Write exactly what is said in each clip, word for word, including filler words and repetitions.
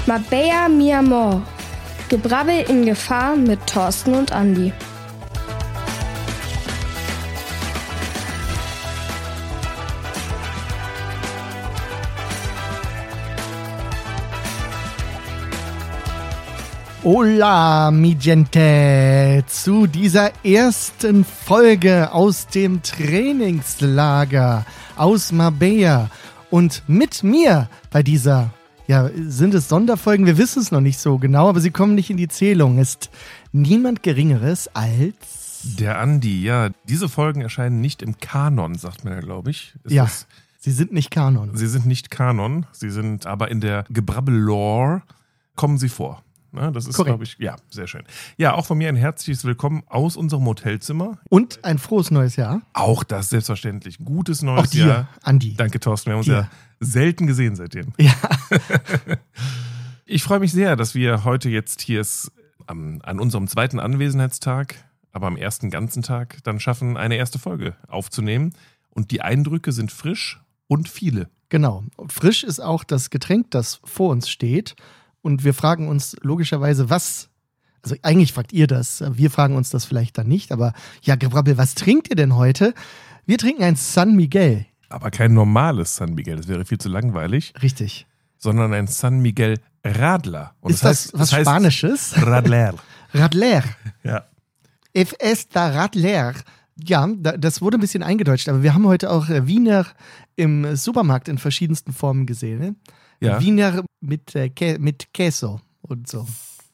Mabea mi amor. Gebrabbel in Gefahr mit Thorsten und Andi. Hola, mi gente, zu dieser ersten Folge aus dem Trainingslager aus Marbella. Und mit mir bei dieser, ja, sind es Sonderfolgen? Wir wissen es noch nicht so genau, aber sie kommen nicht in die Zählung. Ist niemand Geringeres als... Der Andi, ja. Diese Folgen erscheinen nicht im Kanon, sagt man ja, glaube ich. Ist ja, das, sie sind nicht Kanon. Sie sind nicht Kanon, sie sind aber in der Gebrabbel-Lore kommen sie vor. Na, das ist, glaube ich, ja, sehr schön. Ja, auch von mir ein herzliches Willkommen aus unserem Hotelzimmer. Und ein frohes neues Jahr. Auch das, selbstverständlich. Gutes neues auch dir, Jahr. Andi. Danke, Thorsten. Wir haben uns dir. ja selten gesehen seitdem. Ja. Ich freue mich sehr, dass wir heute jetzt hier ist, am, an unserem zweiten Anwesenheitstag, aber am ersten ganzen Tag, dann schaffen, eine erste Folge aufzunehmen. Und die Eindrücke sind frisch und viele. Genau. Frisch ist auch das Getränk, das vor uns steht. Und wir fragen uns logischerweise, was, also eigentlich fragt ihr das, wir fragen uns das vielleicht dann nicht, aber ja, Gebrabbel, was trinkt ihr denn heute? Wir trinken ein San Miguel. Aber kein normales San Miguel, das wäre viel zu langweilig. Richtig. Sondern ein San Miguel Radler. Und ist das, das heißt, was das heißt Spanisches? Radler. Radler. Ja. F esta Radler. Ja, das wurde ein bisschen eingedeutscht, aber wir haben heute auch Wiener im Supermarkt in verschiedensten Formen gesehen, ne? Ja. Wiener mit, äh, Kä- mit Queso und so.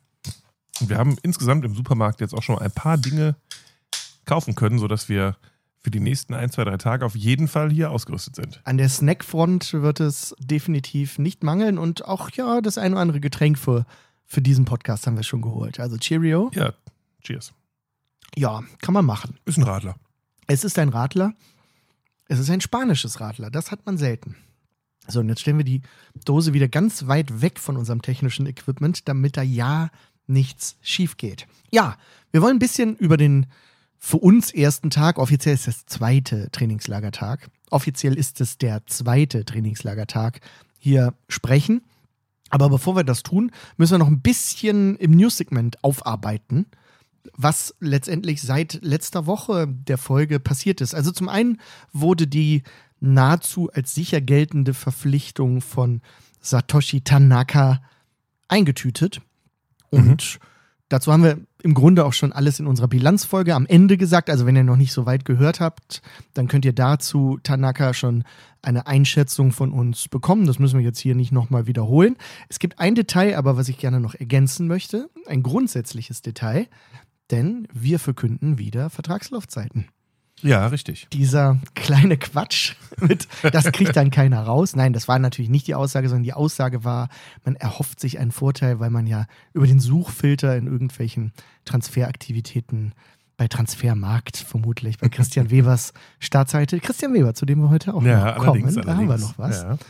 Wir haben insgesamt im Supermarkt jetzt auch schon ein paar Dinge kaufen können, sodass wir für die nächsten ein, zwei, drei Tage auf jeden Fall hier ausgerüstet sind. An der Snackfront wird es definitiv nicht mangeln und auch ja das ein oder andere Getränk für, für diesen Podcast haben wir schon geholt. Also Cheerio. Ja, cheers. Ja, kann man machen. Ist ein Radler. Es ist ein Radler. Es ist ein spanisches Radler. Das hat man selten. So, und jetzt stellen wir die Dose wieder ganz weit weg von unserem technischen Equipment, damit da ja nichts schief geht. Ja, wir wollen ein bisschen über den für uns ersten Tag, offiziell ist das zweite Trainingslagertag, offiziell ist es der zweite Trainingslagertag, hier sprechen. Aber bevor wir das tun, müssen wir noch ein bisschen im News-Segment aufarbeiten, was letztendlich seit letzter Woche der Folge passiert ist. Also zum einen wurde die nahezu als sicher geltende Verpflichtung von Satoshi Tanaka eingetütet. Und mhm. dazu haben wir im Grunde auch schon alles in unserer Bilanzfolge am Ende gesagt. Also wenn ihr noch nicht so weit gehört habt, dann könnt ihr dazu Tanaka schon eine Einschätzung von uns bekommen. Das müssen wir jetzt hier nicht nochmal wiederholen. Es gibt ein Detail aber, was ich gerne noch ergänzen möchte. Ein grundsätzliches Detail. Denn wir verkünden wieder Vertragslaufzeiten. Ja, richtig. Dieser kleine Quatsch, mit, das kriegt dann keiner raus. Nein, das war natürlich nicht die Aussage, sondern die Aussage war, man erhofft sich einen Vorteil, weil man ja über den Suchfilter in irgendwelchen Transferaktivitäten bei Transfermarkt vermutlich, bei Christian Webers Startseite, Christian Weber, zu dem wir heute auch ja, noch kommen, allerdings, da haben wir noch was. Ja.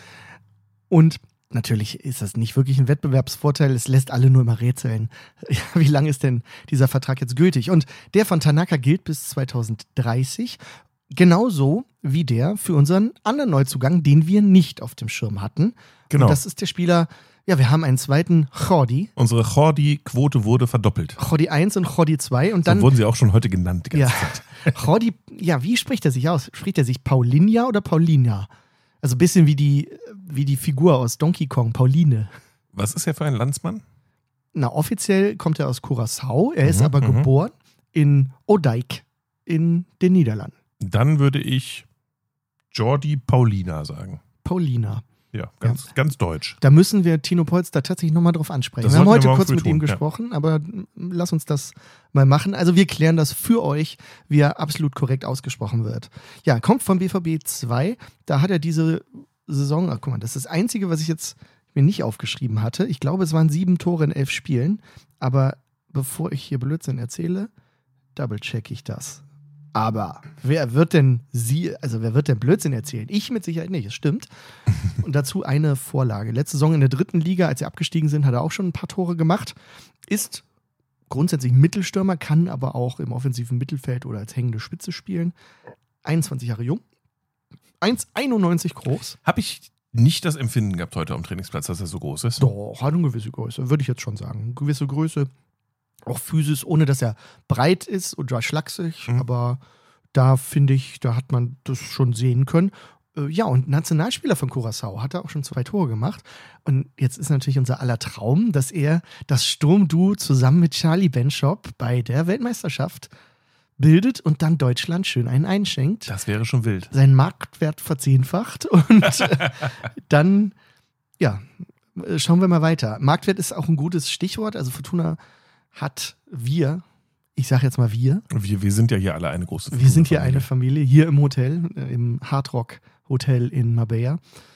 Und natürlich ist das nicht wirklich ein Wettbewerbsvorteil, es lässt alle nur immer rätseln. Wie lange ist denn dieser Vertrag jetzt gültig? Und der von Tanaka gilt bis zwanzig dreißig, genauso wie der für unseren anderen Neuzugang, den wir nicht auf dem Schirm hatten. Genau. Und das ist der Spieler, ja, wir haben einen zweiten Jordi. Unsere Jordi-Quote wurde verdoppelt. Jordi eins und Jordi zwei. Und dann so wurden sie auch schon heute genannt die ganze ja, Zeit. Jordi, ja, wie spricht er sich aus? Spricht er sich Paulinha oder Paulina? Also ein bisschen wie die, wie die Figur aus Donkey Kong, Pauline. Was ist er für ein Landsmann? Na, offiziell kommt er aus Curaçao. Er ist mhm, aber mhm. geboren in Odijk in den Niederlanden. Dann würde ich Jordi Paulina sagen. Paulina. Ja, ganz, ja. ganz deutsch. Da müssen wir Tino Polster tatsächlich nochmal drauf ansprechen. Das wir haben heute wir kurz mit tun, ihm gesprochen, ja. aber lass uns das mal machen. Also wir klären das für euch, wie er absolut korrekt ausgesprochen wird. Ja, kommt vom B V B zwei. Da hat er diese Saison, ach guck mal, das ist das Einzige, was ich jetzt mir nicht aufgeschrieben hatte. Ich glaube, es waren sieben Tore in elf Spielen. Aber bevor ich hier Blödsinn erzähle, double-check ich das. Aber wer wird denn sie, also wer wird denn Blödsinn erzählen? Ich mit Sicherheit nicht, es stimmt. Und dazu eine Vorlage. Letzte Saison in der dritten Liga, als sie abgestiegen sind, hat er auch schon ein paar Tore gemacht. Ist grundsätzlich Mittelstürmer, kann aber auch im offensiven Mittelfeld oder als hängende Spitze spielen. einundzwanzig Jahre jung. eins Komma einundneunzig groß. Habe ich nicht das Empfinden gehabt heute am Trainingsplatz, dass er so groß ist. Doch, hat eine gewisse Größe, würde ich jetzt schon sagen. Eine gewisse Größe, auch physisch, ohne dass er breit ist oder schlaksig, mhm. aber da finde ich, da hat man das schon sehen können. Ja, und Nationalspieler von Curaçao hat er auch schon zwei Tore gemacht. Und jetzt ist natürlich unser aller Traum, dass er das Sturmduo zusammen mit Charlie Benschop bei der Weltmeisterschaft bildet und dann Deutschland schön einen einschenkt. Das wäre schon wild. Seinen Marktwert verzehnfacht und dann, ja, schauen wir mal weiter. Marktwert ist auch ein gutes Stichwort. Also Fortuna hat wir, ich sage jetzt mal wir. Wir, wir sind ja hier alle eine große Familie. Wir sind hier eine Familie, hier im Hotel, im Hard Rock Hotel in Marbella.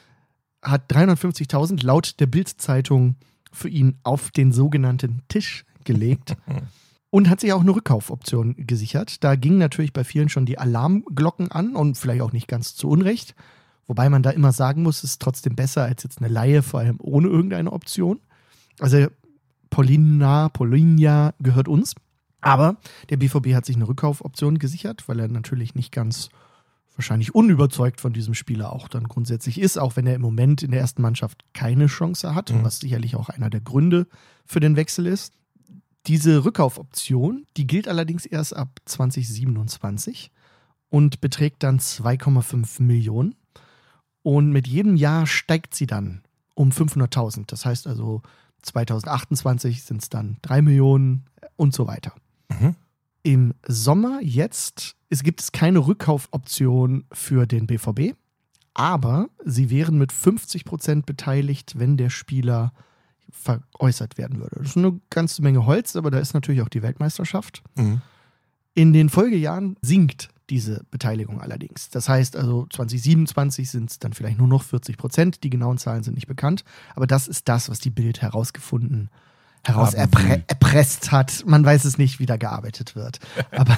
Hat dreihundertfünfzigtausend laut der Bild-Zeitung für ihn auf den sogenannten Tisch gelegt. Und hat sich auch eine Rückkaufoption gesichert. Da gingen natürlich bei vielen schon die Alarmglocken an und vielleicht auch nicht ganz zu Unrecht. Wobei man da immer sagen muss, es ist trotzdem besser als jetzt eine Leihe, vor allem ohne irgendeine Option. Also Paulina, Paulinia gehört uns. Aber der B V B hat sich eine Rückkaufoption gesichert, weil er natürlich nicht ganz wahrscheinlich unüberzeugt von diesem Spieler auch dann grundsätzlich ist, auch wenn er im Moment in der ersten Mannschaft keine Chance hat, mhm. was sicherlich auch einer der Gründe für den Wechsel ist. Diese Rückkaufoption, die gilt allerdings erst ab zwanzig siebenundzwanzig und beträgt dann zwei Komma fünf Millionen. Und mit jedem Jahr steigt sie dann um fünfhunderttausend. Das heißt also zwanzig achtundzwanzig sind es dann drei Millionen und so weiter. Mhm. Im Sommer jetzt es gibt es keine Rückkaufoption für den B V B, aber sie wären mit fünfzig Prozent beteiligt, wenn der Spieler veräußert werden würde. Das ist eine ganze Menge Holz, aber da ist natürlich auch die Weltmeisterschaft. Mhm. In den Folgejahren sinkt diese Beteiligung allerdings. Das heißt also zwanzig siebenundzwanzig sind es dann vielleicht nur noch vierzig Prozent. Die genauen Zahlen sind nicht bekannt. Aber das ist das, was die Bild herausgefunden, heraus erpre- erpresst hat. Man weiß es nicht, wie da gearbeitet wird. Aber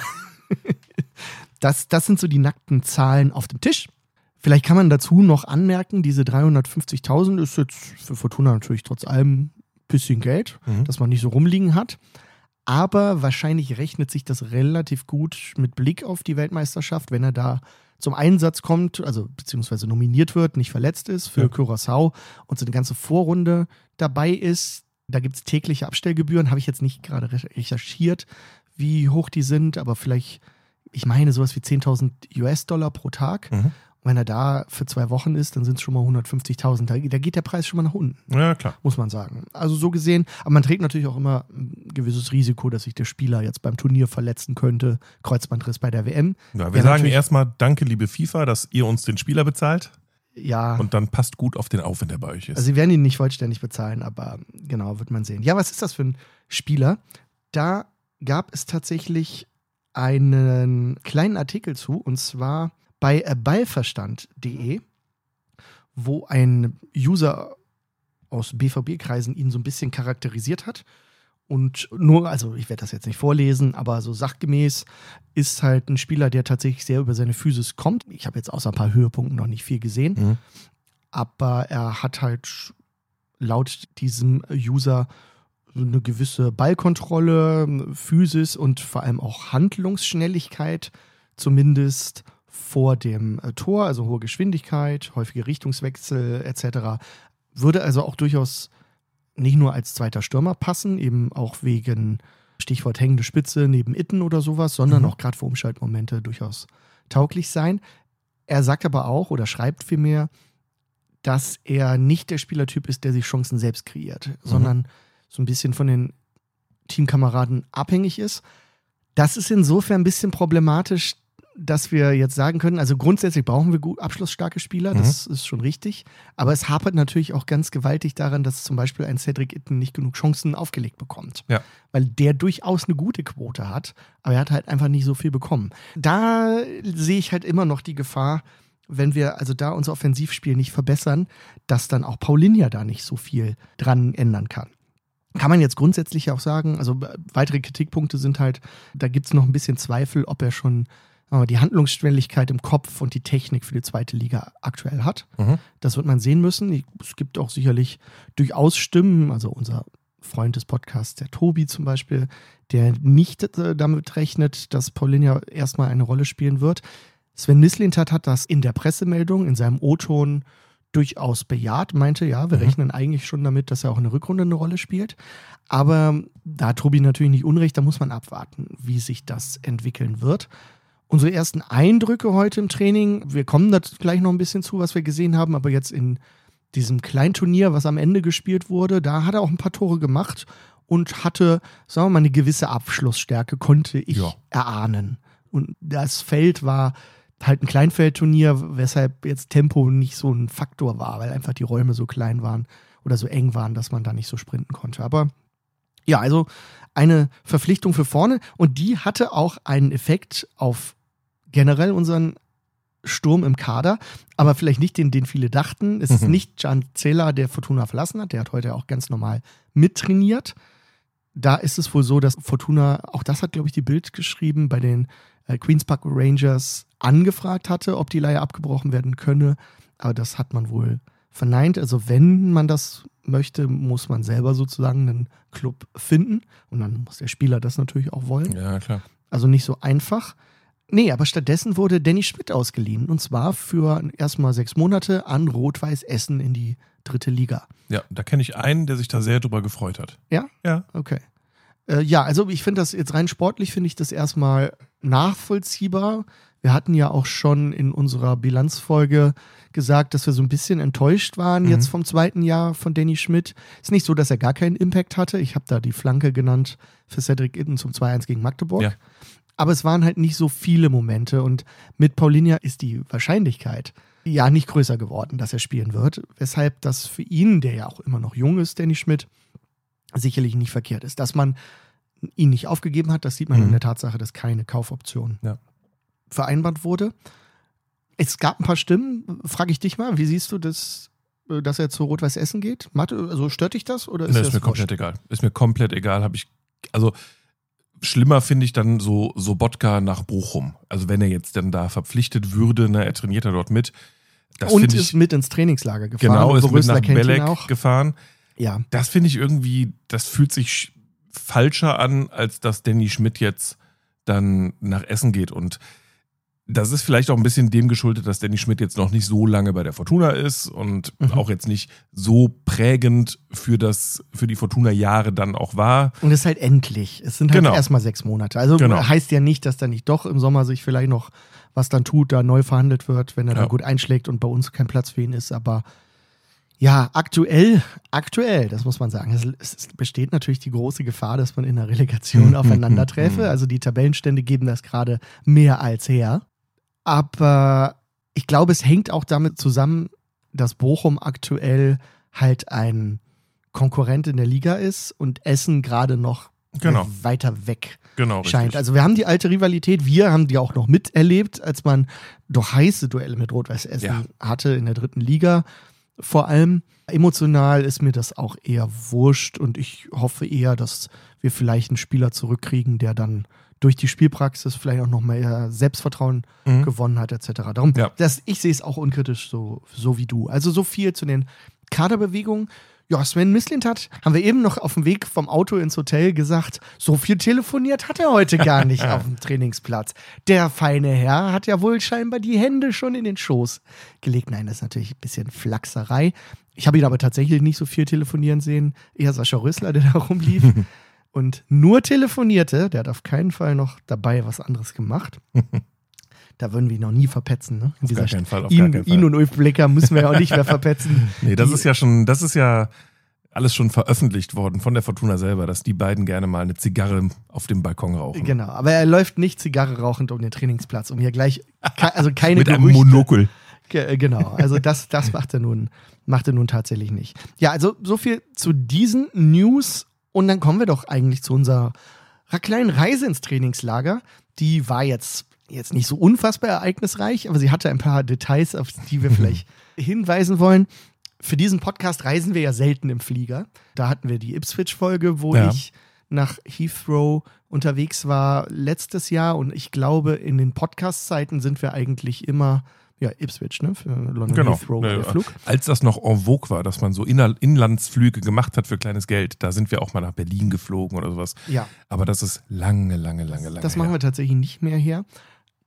das, das sind so die nackten Zahlen auf dem Tisch. Vielleicht kann man dazu noch anmerken, diese dreihundertfünfzigtausend ist jetzt für Fortuna natürlich trotz allem ein bisschen Geld, mhm. das man nicht so rumliegen hat. Aber wahrscheinlich rechnet sich das relativ gut mit Blick auf die Weltmeisterschaft, wenn er da zum Einsatz kommt, also beziehungsweise nominiert wird, nicht verletzt ist für ja. Curaçao und so eine ganze Vorrunde dabei ist. Da gibt es tägliche Abstellgebühren, habe ich jetzt nicht gerade recherchiert, wie hoch die sind, aber vielleicht, ich meine sowas wie zehntausend U S-Dollar pro Tag. Mhm. Wenn er da für zwei Wochen ist, dann sind es schon mal hundertfünfzigtausend. Da, da geht der Preis schon mal nach unten. Ja, klar. Muss man sagen. Also so gesehen, aber man trägt natürlich auch immer ein gewisses Risiko, dass sich der Spieler jetzt beim Turnier verletzen könnte. Kreuzbandriss bei der W M. Ja, wir ja, sagen erstmal danke, liebe FIFA, dass ihr uns den Spieler bezahlt. Ja. Und dann passt gut auf den auf, wenn der bei euch ist. Also sie werden ihn nicht vollständig bezahlen, aber genau, wird man sehen. Ja, was ist das für ein Spieler? Da gab es tatsächlich einen kleinen Artikel zu, und zwar bei ballverstand punkt de, wo ein User aus B V B-Kreisen ihn so ein bisschen charakterisiert hat. Und nur, also ich werde das jetzt nicht vorlesen, aber so sachgemäß ist halt ein Spieler, der tatsächlich sehr über seine Physis kommt. Ich habe jetzt außer ein paar Höhepunkten noch nicht viel gesehen, mhm. aber er hat halt laut diesem User eine gewisse Ballkontrolle, Physis und vor allem auch Handlungsschnelligkeit, zumindest vor dem Tor, also hohe Geschwindigkeit, häufige Richtungswechsel et cetera. Würde also auch durchaus nicht nur als zweiter Stürmer passen, eben auch wegen Stichwort hängende Spitze neben Itten oder sowas, sondern mhm. auch gerade für Umschaltmomente durchaus tauglich sein. Er sagt aber auch oder schreibt vielmehr, dass er nicht der Spielertyp ist, der sich Chancen selbst kreiert, mhm. sondern so ein bisschen von den Teamkameraden abhängig ist. Das ist insofern ein bisschen problematisch, dass wir jetzt sagen können, also grundsätzlich brauchen wir gut abschlussstarke Spieler, mhm. das ist schon richtig, aber es hapert natürlich auch ganz gewaltig daran, dass zum Beispiel ein Cedric Itten nicht genug Chancen aufgelegt bekommt, ja. weil der durchaus eine gute Quote hat, aber er hat halt einfach nicht so viel bekommen. Da sehe ich halt immer noch die Gefahr, wenn wir also da unser Offensivspiel nicht verbessern, dass dann auch Paulinia da nicht so viel dran ändern kann. Kann man jetzt grundsätzlich auch sagen, also weitere Kritikpunkte sind halt, da gibt es noch ein bisschen Zweifel, ob er schon die Handlungsschnelligkeit im Kopf und die Technik für die zweite Liga aktuell hat. Mhm. Das wird man sehen müssen. Es gibt auch sicherlich durchaus Stimmen, also unser Freund des Podcasts, der Tobi zum Beispiel, der nicht äh, damit rechnet, dass Paulinia erstmal eine Rolle spielen wird. Sven Mislintat hat das in der Pressemeldung, in seinem O-Ton durchaus bejaht, meinte, ja, wir Mhm. rechnen eigentlich schon damit, dass er auch in der Rückrunde eine Rolle spielt. Aber da hat Tobi natürlich nicht unrecht, da muss man abwarten, wie sich das entwickeln wird. Unsere ersten Eindrücke heute im Training, wir kommen da gleich noch ein bisschen zu, was wir gesehen haben, aber jetzt in diesem Kleinturnier, was am Ende gespielt wurde, da hat er auch ein paar Tore gemacht und hatte, sagen wir mal, eine gewisse Abschlussstärke, konnte ich Ja. erahnen. Und das Feld war halt ein Kleinfeldturnier, weshalb jetzt Tempo nicht so ein Faktor war, weil einfach die Räume so klein waren oder so eng waren, dass man da nicht so sprinten konnte. Aber ja, also eine Verpflichtung für vorne und die hatte auch einen Effekt auf generell unseren Sturm im Kader, aber vielleicht nicht den, den viele dachten. Es ist Mhm. nicht Can Cela, der Fortuna verlassen hat, der hat heute auch ganz normal mittrainiert. Da ist es wohl so, dass Fortuna, auch das hat, glaube ich, die Bild geschrieben, bei den äh, Queen's Park Rangers angefragt hatte, ob die Leihe abgebrochen werden könne, aber das hat man wohl verneint. Also wenn man das möchte, muss man selber sozusagen einen Club finden und dann muss der Spieler das natürlich auch wollen. Ja, klar. Also nicht so einfach. Nee, aber stattdessen wurde Danny Schmidt ausgeliehen und zwar für erstmal sechs Monate an Rot-Weiß Essen in die dritte Liga. Ja, da kenne ich einen, der sich da sehr drüber gefreut hat. Ja? Ja. Okay. Äh, ja, also ich finde das jetzt rein sportlich, finde ich das erstmal nachvollziehbar. Wir hatten ja auch schon in unserer Bilanzfolge gesagt, dass wir so ein bisschen enttäuscht waren Mhm. jetzt vom zweiten Jahr von Danny Schmidt. Ist nicht so, dass er gar keinen Impact hatte. Ich habe da die Flanke genannt für Cedric Itten zum zwei eins gegen Magdeburg. Ja. Aber es waren halt nicht so viele Momente und mit Paulinho ist die Wahrscheinlichkeit ja nicht größer geworden, dass er spielen wird. Weshalb das für ihn, der ja auch immer noch jung ist, Danny Schmidt, sicherlich nicht verkehrt ist. Dass man ihn nicht aufgegeben hat, das sieht man Mhm. in der Tatsache, dass keine Kaufoption Ja. vereinbart wurde. Es gab ein paar Stimmen, frage ich dich mal, wie siehst du das, dass er zu Rot-Weiß Essen geht? Mathe, also stört dich das oder ist Nee, das ist mir wurscht? komplett egal. Ist mir komplett egal. Habe ich, also schlimmer finde ich dann so Sobotka nach Bochum. Also wenn er jetzt dann da verpflichtet würde, ne, er trainiert ja dort mit. Das Und finde ist ich, mit ins Trainingslager gefahren. genau, ist Uwe mit Rösler nach kennt ihn Belek auch. gefahren. Ja. Das finde ich irgendwie, das fühlt sich falscher an, als dass Danny Schmidt jetzt dann nach Essen geht. Und das ist vielleicht auch ein bisschen dem geschuldet, dass Danny Schmidt jetzt noch nicht so lange bei der Fortuna ist und Mhm. auch jetzt nicht so prägend für das, für die Fortuna-Jahre dann auch war. Und es ist halt endlich. Es sind halt Genau. erstmal sechs Monate. Also Genau. heißt ja nicht, dass da nicht doch im Sommer sich vielleicht noch was dann tut, da neu verhandelt wird, wenn er Ja. da gut einschlägt und bei uns kein Platz für ihn ist. Aber ja, aktuell, aktuell, das muss man sagen. Es, es besteht natürlich die große Gefahr, dass man in der Relegation Mhm. aufeinanderträfe. Mhm. Also die Tabellenstände geben das gerade mehr als her. Aber ich glaube, es hängt auch damit zusammen, dass Bochum aktuell halt ein Konkurrent in der Liga ist und Essen gerade noch Genau. weiter weg Genau, scheint. richtig. Also wir haben die alte Rivalität, wir haben die auch noch miterlebt, als man doch heiße Duelle mit Rot-Weiß Essen Ja. hatte in der dritten Liga. Vor allem emotional ist mir das auch eher wurscht und ich hoffe eher, dass wir vielleicht einen Spieler zurückkriegen, der dann durch die Spielpraxis vielleicht auch noch mehr Selbstvertrauen Mhm. gewonnen hat, et cetera. Darum, Ja. das, ich sehe es auch unkritisch, so, so wie du. Also so viel zu den Kaderbewegungen. Ja, Sven Mislintat, haben wir eben noch auf dem Weg vom Auto ins Hotel gesagt, so viel telefoniert hat er heute gar nicht auf dem Trainingsplatz. Der feine Herr hat ja wohl scheinbar die Hände schon in den Schoß gelegt. Nein, das ist natürlich ein bisschen Flachserei. Ich habe ihn aber tatsächlich nicht so viel telefonieren sehen. Eher Sascha Rösler, der da rumlief und nur telefonierte. Der hat auf keinen Fall noch dabei was anderes gemacht. Da würden wir ihn noch nie verpetzen. Ne? Auf gar keinen Fall, auf ihn, gar keinen Fall. ihn und Ulf Blicker müssen wir ja auch nicht mehr verpetzen. Nee, das Die- ist ja schon, das ist ja alles schon veröffentlicht worden von der Fortuna selber, dass die beiden gerne mal eine Zigarre auf dem Balkon rauchen. Genau, aber er läuft nicht Zigarre rauchend um den Trainingsplatz, um hier gleich, ke- also keine Mit einem Gerüchte. Monokel. Ge- Genau, also das, das macht er nun, macht er nun tatsächlich nicht. Ja, also so viel zu diesen News und dann kommen wir doch eigentlich zu unserer kleinen Reise ins Trainingslager. Die war jetzt, jetzt nicht so unfassbar ereignisreich, aber sie hatte ein paar Details, auf die wir vielleicht hinweisen wollen. Für diesen Podcast reisen wir ja selten im Flieger. Da hatten wir die Ipswich-Folge, wo Ja. ich nach Heathrow unterwegs war letztes Jahr und ich glaube, in den Podcast-Zeiten sind wir eigentlich immer, ja, Ipswich, ne, für London Genau. Heathrow war Ja, der Flug. als das noch en vogue war, dass man so Inner- Inlandsflüge gemacht hat für kleines Geld, da sind wir auch mal nach Berlin geflogen oder sowas. Ja, Aber das ist lange, lange, lange, lange das machen her. wir tatsächlich nicht mehr her.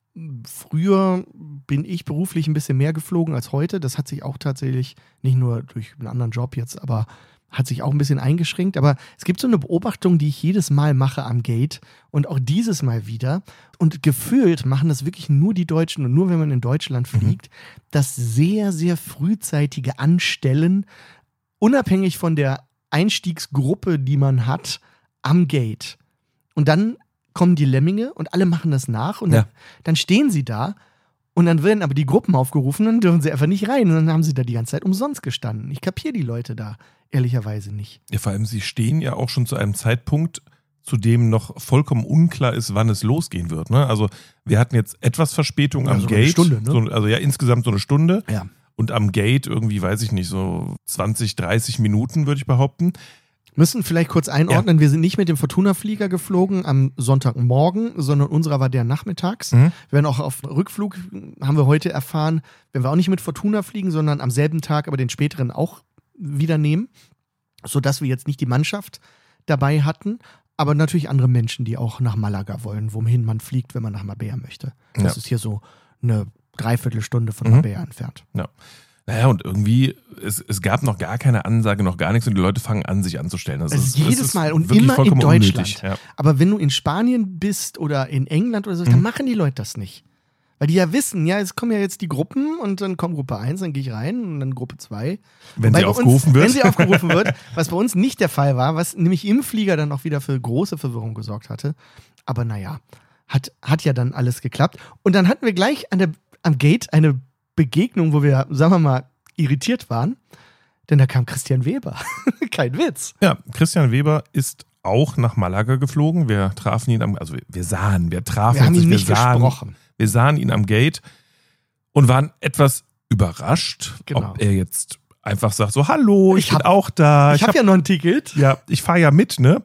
früher bin ich beruflich ein bisschen mehr geflogen als heute. Das hat sich auch tatsächlich, nicht nur durch einen anderen Job jetzt, aber hat sich auch ein bisschen eingeschränkt. Aber es gibt so eine Beobachtung, die ich jedes Mal mache am Gate und auch dieses Mal wieder. Und gefühlt machen das wirklich nur die Deutschen und nur wenn man in Deutschland fliegt, mhm. das sehr, sehr frühzeitige Anstellen, unabhängig von der Einstiegsgruppe, die man hat, am Gate. Und dann kommen die Lemminge und alle machen das nach und ja. dann, dann stehen sie da und dann werden aber die Gruppen aufgerufen und dann dürfen sie einfach nicht rein und dann haben sie da die ganze Zeit umsonst gestanden. Ich kapiere die Leute da ehrlicherweise nicht. Ja, vor allem, sie stehen ja auch schon zu einem Zeitpunkt, zu dem noch vollkommen unklar ist, wann es losgehen wird. Ne? Also wir hatten jetzt etwas Verspätung ja, am so Gate. Eine Stunde, ne? so, also ja, insgesamt so eine Stunde. Ja. Und am Gate irgendwie, weiß ich nicht, so zwanzig, dreißig Minuten, würde ich behaupten. Müssen vielleicht kurz einordnen, ja. wir sind nicht mit dem Fortuna-Flieger geflogen am Sonntagmorgen, sondern unserer war der nachmittags. Mhm. Wir werden auch auf Rückflug, haben wir heute erfahren, wenn wir auch nicht mit Fortuna fliegen, sondern am selben Tag, aber den späteren auch wieder nehmen, sodass wir jetzt nicht die Mannschaft dabei hatten, aber natürlich andere Menschen, die auch nach Malaga wollen, wohin man fliegt, wenn man nach Marbella möchte. Das ja. ist hier so eine Dreiviertelstunde von mhm. Marbella entfernt. Ja. Naja, und irgendwie, es, es gab noch gar keine Ansage, noch gar nichts und die Leute fangen an, sich anzustellen. Das also ist, jedes das ist Mal und immer in Deutschland. Ja. Aber wenn du in Spanien bist oder in England oder so, mhm. dann machen die Leute das nicht. Weil die ja wissen, ja, es kommen ja jetzt die Gruppen und dann kommt Gruppe eins, dann gehe ich rein und dann Gruppe zwei. Wenn sie aufgerufen wird. Wenn sie aufgerufen wird, was bei uns nicht der Fall war, was nämlich im Flieger dann auch wieder für große Verwirrung gesorgt hatte. Aber naja, hat, hat ja dann alles geklappt. Und dann hatten wir gleich an der, am Gate eine Begegnung, wo wir, sagen wir mal, irritiert waren. Denn da kam Christian Weber. Kein Witz. Ja, Christian Weber ist auch nach Malaga geflogen. Wir trafen ihn am, also wir sahen, wir trafen wir haben ihn sich, nicht wir sahen, gesprochen. Wir sahen ihn am Gate und waren etwas überrascht, genau. ob er jetzt einfach sagt so, hallo, ich, ich hab, bin auch da. Ich, ich habe hab ja noch ein Ticket. Ja, ich fahre ja mit, ne?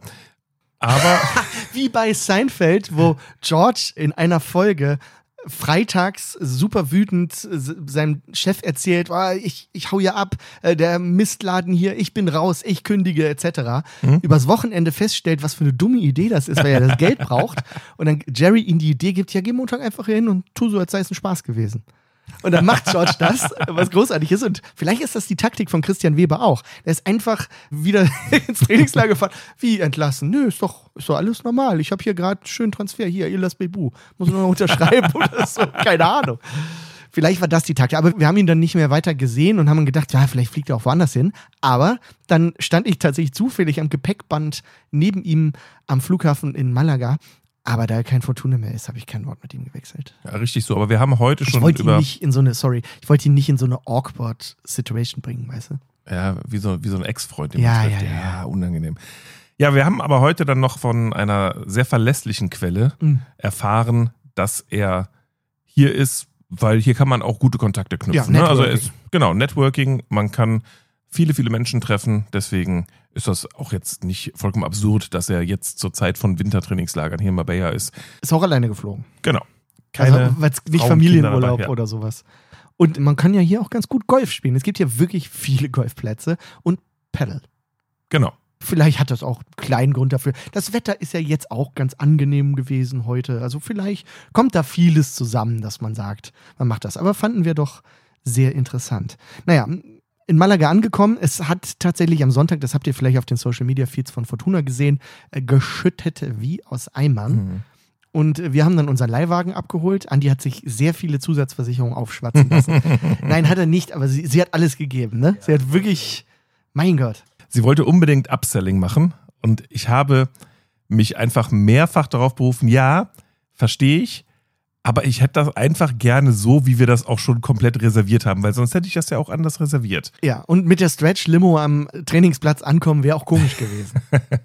Aber wie bei Seinfeld, wo George in einer Folge freitags super wütend seinem Chef erzählt, oh, ich, ich hau ja ab, der Mistladen hier, ich bin raus, ich kündige et cetera. Mhm. Übers Wochenende feststellt, was für eine dumme Idee das ist, weil er das Geld braucht. Und dann Jerry ihm die Idee gibt, ja, geh Montag einfach hin und tu so, als sei es ein Spaß gewesen. Und dann macht George das, was großartig ist. Und vielleicht ist das die Taktik von Christian Weber auch. Er ist einfach wieder ins Trainingslager gefahren. Wie entlassen? Nö, ist doch, ist doch alles normal. Ich habe hier gerade einen schönen Transfer. Hier, Ilas Bebu. Muss nur noch unterschreiben oder so. Keine Ahnung. Vielleicht war das die Taktik. Aber wir haben ihn dann nicht mehr weiter gesehen und haben gedacht, ja, vielleicht fliegt er auch woanders hin. Aber dann stand ich tatsächlich zufällig am Gepäckband neben ihm am Flughafen in Malaga. Aber da er kein Fortuna mehr ist, habe ich kein Wort mit ihm gewechselt. Ja, richtig so. Aber wir haben heute schon ich wollte über... ihn nicht in so eine, sorry, ich wollte ihn nicht in so eine awkward Situation bringen, weißt du? Ja, wie so, wie so ein Ex-Freund. Den ja, man ja, trifft. ja, ja, unangenehm. Ja, wir haben aber heute dann noch von einer sehr verlässlichen Quelle mhm. erfahren, dass er hier ist, weil hier kann man auch gute Kontakte knüpfen. Ja, ne? Also es, genau, Networking, man kann viele, viele Menschen treffen, deswegen ist das auch jetzt nicht vollkommen absurd, dass er jetzt zur Zeit von Wintertrainingslagern hier in Marbella ist. Ist auch alleine geflogen. Genau. Keine also, nicht Familienurlaub dabei, ja. oder sowas. Und man kann ja hier auch ganz gut Golf spielen. Es gibt hier wirklich viele Golfplätze und Paddle. Genau. Vielleicht hat das auch einen kleinen Grund dafür. Das Wetter ist ja jetzt auch ganz angenehm gewesen heute. Also vielleicht kommt da vieles zusammen, dass man sagt, man macht das. Aber fanden wir doch sehr interessant. Naja, in Malaga angekommen. Es hat tatsächlich am Sonntag, das habt ihr vielleicht auf den Social-Media-Feeds von Fortuna gesehen, äh, geschüttet wie aus Eimern. Mhm. Und wir haben dann unseren Leihwagen abgeholt. Andi hat sich sehr viele Zusatzversicherungen aufschwatzen lassen. Nein, hat er nicht, aber sie, sie hat alles gegeben. Ne? Sie hat wirklich, mein Gott. Sie wollte unbedingt Upselling machen und ich habe mich einfach mehrfach darauf berufen, ja, verstehe ich, aber ich hätte das einfach gerne so, wie wir das auch schon komplett reserviert haben, weil sonst hätte ich das ja auch anders reserviert. Ja, und mit der Stretch-Limo am Trainingsplatz ankommen wäre auch komisch gewesen.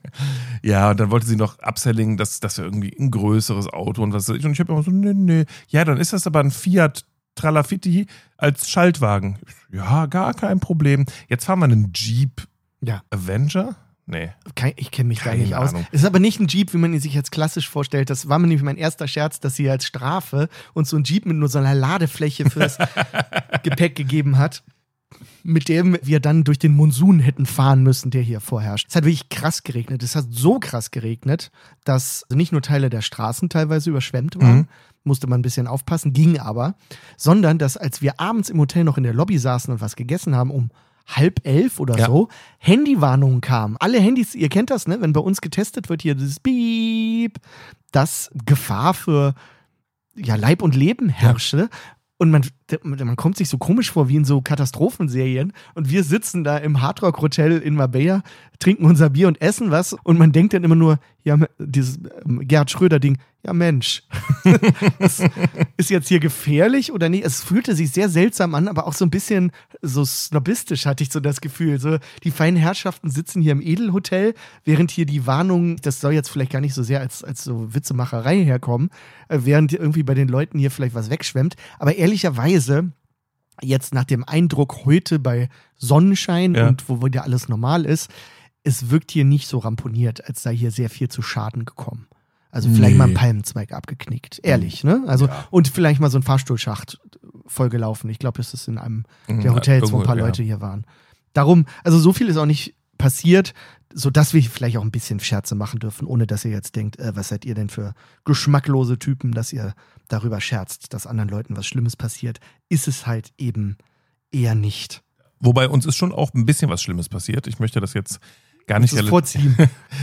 Ja, und dann wollte sie noch Upselling, dass das irgendwie ein größeres Auto und was. Und ich habe immer so, nee, nee. Ja, dann ist das aber ein Fiat Tralafitti als Schaltwagen. Ja, gar kein Problem. Jetzt fahren wir einen Jeep ja. Avenger. Nee. Ich kenne mich Keine da nicht aus. Ahnung. Es ist aber nicht ein Jeep, wie man ihn sich jetzt klassisch vorstellt. Das war mir nämlich mein erster Scherz, dass sie als Strafe uns so ein Jeep mit nur so einer Ladefläche fürs Gepäck gegeben hat. mit dem wir dann durch den Monsun hätten fahren müssen, der hier vorherrscht. Es hat wirklich krass geregnet. Es hat so krass geregnet, dass nicht nur Teile der Straßen teilweise überschwemmt waren, mhm. musste man ein bisschen aufpassen, ging aber, sondern dass als wir abends im Hotel noch in der Lobby saßen und was gegessen haben, um halb elf oder ja. so, Handywarnungen kamen. Alle Handys, ihr kennt das, ne? Wenn bei uns getestet wird, hier dieses Beep, dass Gefahr für ja, Leib und Leben herrschte. Ja. Und man, man kommt sich so komisch vor wie in so Katastrophenserien. Und wir sitzen da im Hardrock-Hotel in Marbella, trinken unser Bier und essen was. Und man denkt dann immer nur, ja, dieses ähm, Gerhard Schröder-Ding, ja Mensch, das ist jetzt hier gefährlich oder nicht? Es fühlte sich sehr seltsam an, aber auch so ein bisschen so snobistisch, hatte ich so das Gefühl. So, die feinen Herrschaften sitzen hier im Edelhotel, während hier die Warnung, das soll jetzt vielleicht gar nicht so sehr als, als so Witzemacherei herkommen, äh, während irgendwie bei den Leuten hier vielleicht was wegschwemmt. Aber ehrlicherweise, jetzt nach dem Eindruck heute bei Sonnenschein ja. und wo wieder alles normal ist, es wirkt hier nicht so ramponiert, als sei hier sehr viel zu Schaden gekommen. Also vielleicht nee. mal ein Palmenzweig abgeknickt, ehrlich, ne? Also ja. und vielleicht mal so ein Fahrstuhlschacht vollgelaufen. Ich glaube, das ist in einem der Hotels, wo ein paar ja. Leute hier waren. Darum, also so viel ist auch nicht passiert, sodass wir vielleicht auch ein bisschen Scherze machen dürfen, ohne dass ihr jetzt denkt, äh, was seid ihr denn für geschmacklose Typen, dass ihr darüber scherzt, dass anderen Leuten was Schlimmes passiert. Ist es halt eben eher nicht. Wobei uns ist schon auch ein bisschen was Schlimmes passiert. Ich möchte das jetzt gar nicht... Das vorziehen.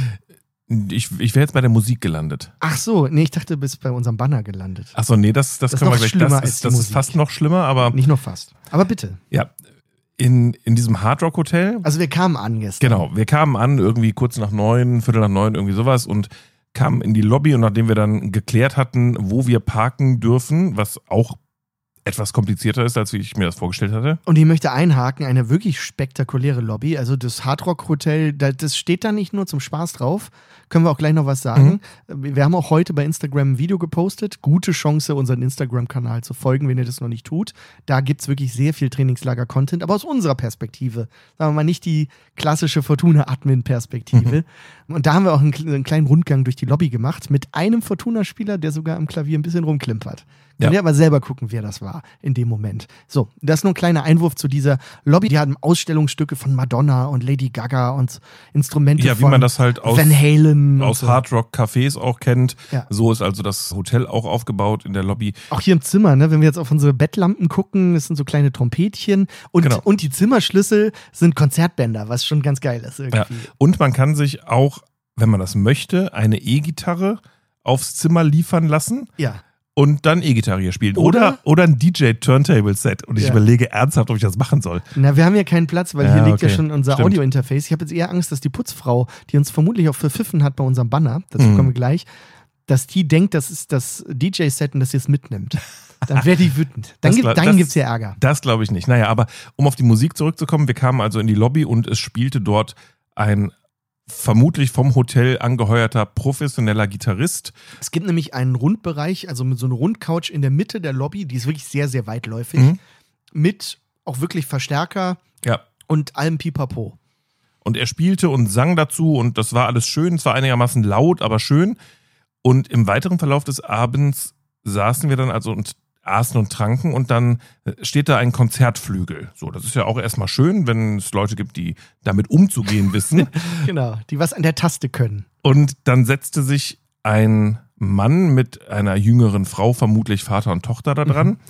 Ich, ich wäre jetzt bei der Musik gelandet. Ach so, nee, ich dachte, du bist bei unserem Banner gelandet. Ach so, nee, das, das, das können ist wir noch gleich. Das, ist, das ist fast noch schlimmer, aber. Nicht nur fast. Aber bitte. Ja, in, in diesem Hardrock-Hotel. Also wir kamen an gestern. Genau, wir kamen an, irgendwie kurz nach neun, Viertel nach neun, irgendwie sowas und kamen in die Lobby und nachdem wir dann geklärt hatten, wo wir parken dürfen, was auch etwas komplizierter ist, als ich mir das vorgestellt hatte. Und ich möchte einhaken, eine wirklich spektakuläre Lobby. Also das Hardrock-Hotel, das steht da nicht nur zum Spaß drauf. Können wir auch gleich noch was sagen. Mhm. Wir haben auch heute bei Instagram ein Video gepostet. Gute Chance, unseren Instagram-Kanal zu folgen, wenn ihr das noch nicht tut. Da gibt es wirklich sehr viel Trainingslager-Content, aber aus unserer Perspektive. Sagen wir mal nicht die klassische Fortuna-Admin-Perspektive. Mhm. Und da haben wir auch einen, einen kleinen Rundgang durch die Lobby gemacht mit einem Fortuna-Spieler, der sogar am Klavier ein bisschen rumklimpert. Könnt ihr aber selber gucken, wer das war in dem Moment. So, das ist nur ein kleiner Einwurf zu dieser Lobby. Die hatten Ausstellungsstücke von Madonna und Lady Gaga und Instrumente ja, wie von man das halt aus, Van Halen. Aus so. Hardrock-Cafés auch kennt. Ja. So ist also das Hotel auch aufgebaut in der Lobby. Auch hier im Zimmer, ne? Wenn wir jetzt auf unsere Bettlampen gucken, das sind so kleine Trompetchen. Und, genau. und die Zimmerschlüssel sind Konzertbänder, was schon ganz geil ist irgendwie. Ja. Und man kann sich auch, wenn man das möchte, eine E-Gitarre aufs Zimmer liefern lassen. Ja. Und dann E-Gitarre hier spielen. Oder, Oder, oder ein D J-Turntable-Set. Und ich ja. überlege ernsthaft, ob ich das machen soll. Na, wir haben ja keinen Platz, weil ja, hier liegt okay. ja schon unser Stimmt. Audio-Interface. Ich habe jetzt eher Angst, dass die Putzfrau, die uns vermutlich auch verpfiffen hat bei unserem Banner, dazu mhm. kommen wir gleich, dass die denkt, das ist das D J-Set und dass sie es mitnimmt. Dann wäre die wütend. Dann, Das gibt, gla- dann das- gibt's ja Ärger. Das glaube ich nicht. Naja, aber um auf die Musik zurückzukommen, wir kamen also in die Lobby und es spielte dort ein vermutlich vom Hotel angeheuerter professioneller Gitarrist. Es gibt nämlich einen Rundbereich, also mit so einer Rundcouch in der Mitte der Lobby, die ist wirklich sehr, sehr weitläufig, Mhm. mit auch wirklich Verstärker Ja. und allem Pipapo. Und er spielte und sang dazu und das war alles schön. Es war einigermaßen laut, aber schön. Und im weiteren Verlauf des Abends saßen wir dann also und aßen und tranken und dann steht da ein Konzertflügel. So, das ist ja auch erstmal schön, wenn es Leute gibt, die damit umzugehen wissen. Genau, die was an der Taste können. Und dann setzte sich ein Mann mit einer jüngeren Frau, vermutlich Vater und Tochter, da dran. Mhm.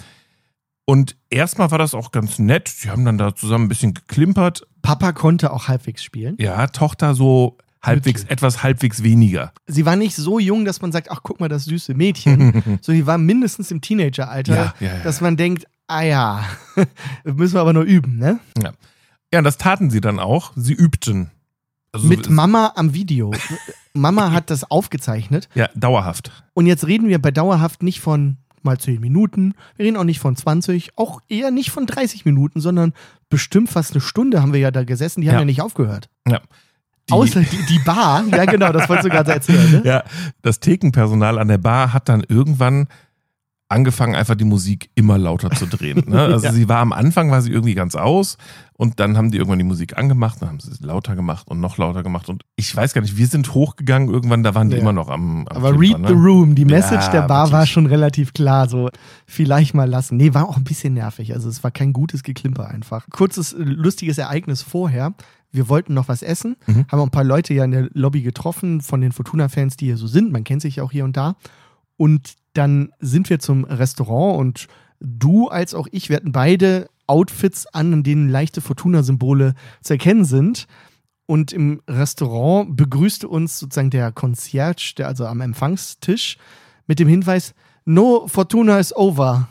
Und erstmal war das auch ganz nett. Sie haben dann da zusammen ein bisschen geklimpert. Papa konnte auch halbwegs spielen. Ja, Tochter so halbwegs, Mittel. etwas halbwegs weniger. Sie war nicht so jung, dass man sagt, ach, guck mal, das süße Mädchen. So, die war mindestens im Teenageralter, Ja, ja, ja. dass man denkt, ah ja, müssen wir aber nur üben, ne? Ja. Ja, und das taten sie dann auch. Sie übten. Also Mit so- Mama am Video. Mama hat das aufgezeichnet. Ja, dauerhaft. Und jetzt reden wir bei dauerhaft nicht von mal zehn Minuten, wir reden auch nicht von zwanzig, auch eher nicht von dreißig Minuten, sondern bestimmt fast eine Stunde haben wir ja da gesessen, die haben Ja. ja nicht aufgehört. Ja. Die- Außer die, die Bar, ja genau, das wolltest du gerade erzählen, ne? Ja, das Thekenpersonal an der Bar hat dann irgendwann angefangen, einfach die Musik immer lauter zu drehen. Ne? Also ja. sie war am Anfang, war sie irgendwie ganz aus und dann haben die irgendwann die Musik angemacht, dann haben sie es lauter gemacht und noch lauter gemacht und ich weiß gar nicht, wir sind hochgegangen irgendwann, da waren die ja. immer noch am, am Aber Klimpern, read ne? the room, die Message ja, der Bar wirklich. war schon relativ klar, so vielleicht mal lassen. Nee, war auch ein bisschen nervig, also es war kein gutes Geklimper einfach. Kurzes, lustiges Ereignis vorher, wir wollten noch was essen, mhm. haben auch ein paar Leute ja in der Lobby getroffen von den Fortuna-Fans, die hier so sind, man kennt sich auch hier und da und dann sind wir zum Restaurant und du als auch ich, wir hatten beide Outfits an, in denen leichte Fortuna-Symbole zu erkennen sind. Und im Restaurant begrüßte uns sozusagen der Concierge, der also am Empfangstisch, mit dem Hinweis, no Fortuna is over.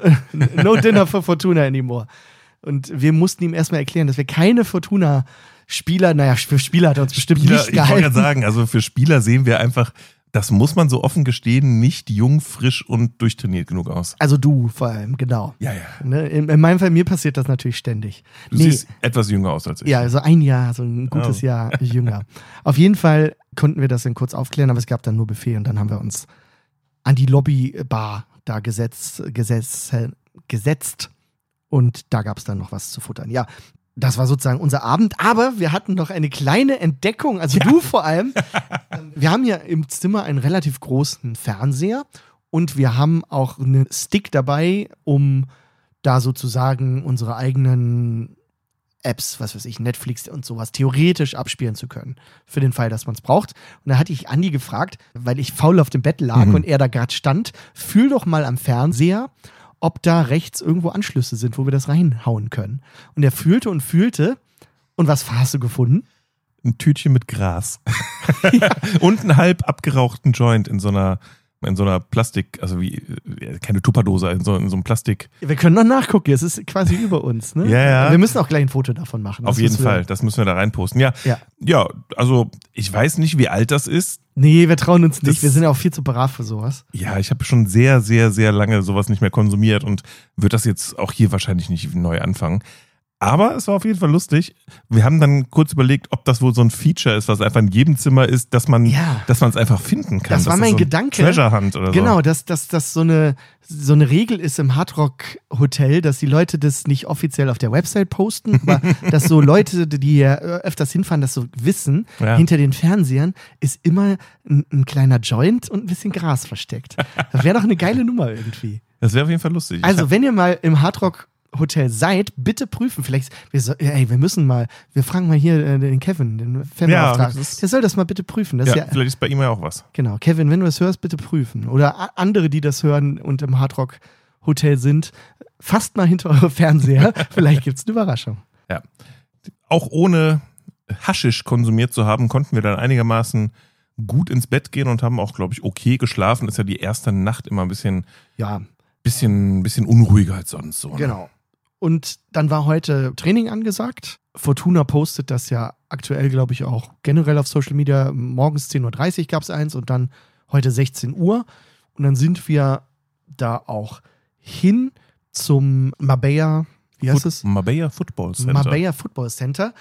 No dinner for Fortuna anymore. Und wir mussten ihm erstmal erklären, dass wir keine Fortuna-Spieler, naja, für Spieler hat er uns bestimmt Spieler, nicht ich gehalten. wollte gerade sagen, also für Spieler sehen wir einfach, das muss man so offen gestehen, nicht jung, frisch und durchtrainiert genug aus. Also du vor allem, genau. Ja, ja. Ne? In, in meinem Fall, mir passiert das natürlich ständig. Du nee. siehst etwas jünger aus als ich. Ja, also ein Jahr, so ein gutes oh. Jahr jünger. Auf jeden Fall konnten wir das dann kurz aufklären, aber es gab dann nur Buffet und dann haben wir uns an die Lobbybar da gesetzt, gesetzt, gesetzt und da gab es dann noch was zu futtern. Ja, das war sozusagen unser Abend, aber wir hatten noch eine kleine Entdeckung, also ja. du vor allem. Wir haben ja im Zimmer einen relativ großen Fernseher und wir haben auch einen Stick dabei, um da sozusagen unsere eigenen Apps, was weiß ich, Netflix und sowas, theoretisch abspielen zu können. Für den Fall, dass man es braucht. Und da hatte ich Andi gefragt, weil ich faul auf dem Bett lag mhm. und er da gerade stand, fühl doch mal am Fernseher, ob da rechts irgendwo Anschlüsse sind, wo wir das reinhauen können. Und er fühlte und fühlte. Und was hast du gefunden? Ein Tütchen mit Gras. Ja. Und einen halb abgerauchten Joint in so einer, in so einer Plastik, also wie, keine Tupperdose, in so, in so einem Plastik. Wir können noch nachgucken, es ist quasi über uns, ne? Ja, ja. Wir müssen auch gleich ein Foto davon machen. Auf jeden Fall, das müssen wir da reinposten. Ja, ja. ja, also ich weiß nicht, wie alt das ist. Nee, wir trauen uns nicht. Das, wir sind ja auch viel zu brav für sowas. Ja, ich habe schon sehr, sehr, sehr lange sowas nicht mehr konsumiert und würde das jetzt auch hier wahrscheinlich nicht neu anfangen. Aber es war auf jeden Fall lustig. Wir haben dann kurz überlegt, ob das wohl so ein Feature ist, was einfach in jedem Zimmer ist, dass man ja. dass man es einfach finden kann. Das war dass mein das so Gedanke. Treasure Hunt oder so. Genau, dass das dass so, eine, so eine Regel ist im Hardrock-Hotel, dass die Leute das nicht offiziell auf der Website posten, aber dass so Leute, die hier öfters hinfahren, das so wissen, ja. hinter den Fernsehern ist immer ein, ein kleiner Joint und ein bisschen Gras versteckt. Das wäre doch eine geile Nummer irgendwie. Das wäre auf jeden Fall lustig. Also, wenn ihr mal im Hardrock Hotel seid, bitte prüfen. Vielleicht, wir, so, ey, wir müssen mal, wir fragen mal hier äh, den Kevin, den Fanbeauftragten. Ja, der soll das mal bitte prüfen. Das ja, ja, vielleicht ist bei ihm ja auch was. Genau, Kevin, wenn du das hörst, bitte prüfen. Oder a- andere, die das hören und im Hardrock Hotel sind, fasst mal hinter eure Fernseher. Vielleicht gibt es eine Überraschung. Ja. Auch ohne Haschisch konsumiert zu haben, konnten wir dann einigermaßen gut ins Bett gehen und haben auch, glaube ich, okay geschlafen. Ist ja die erste Nacht immer ein bisschen, ja. bisschen, bisschen unruhiger als sonst. So, ne? Genau. Und dann war heute Training angesagt. Fortuna postet das ja aktuell, glaube ich, auch generell auf Social Media. Morgens zehn Uhr dreißig gab es eins und dann heute sechzehn Uhr. Und dann sind wir da auch hin zum Marbella, wie heißt Foot- es? Marbella Football Center. Marbella Football Center.